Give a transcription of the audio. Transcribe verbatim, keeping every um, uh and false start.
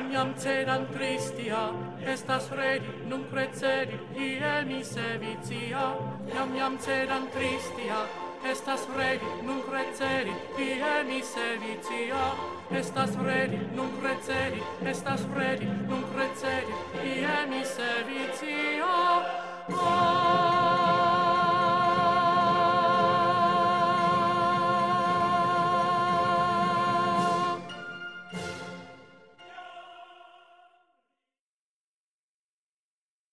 iam cedam tristia, estas redi, nunc recedi, ie mi servitia. Iam iam cedam tristia, estas redi, nunc recedi, ie mi servitia. Estas redi, nunc recedi, estas redi, nunc recedi, ie mi servitia.